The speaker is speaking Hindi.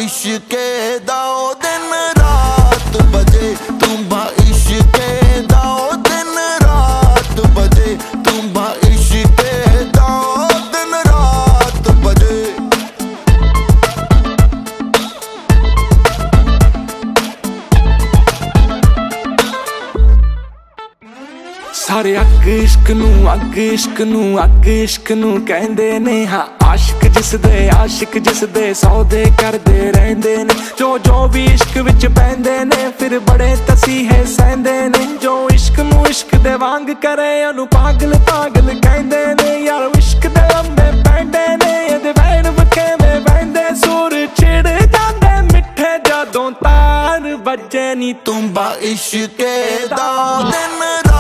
इश्के दा ओ दिन रात बजे, तुम्बा इश्के दा ओ दिन रात बजे, तुम्बा इश्के दा ओ दिन रात बजे। सारे अग इश्क नू अग इश्क नू अग इश्क नू कहंदे ने। हाँ आशिक जिस दे सौदे करदे रहिंदे ने। जो भी इश्क विच पैंदे ने फिर बड़े तसीहे सहंदे ने। जो इश्क नू इश्क दे वांग करे ओनू पागल पागल कहंदे ने। यार इश्क दे लंबे पैंडे ने इहदे वैण वखेवे वहिंदे। सुर छिड़ जांदे मिठे जदों तार बजे नी। तुम्बा इश्के दा ओ दिन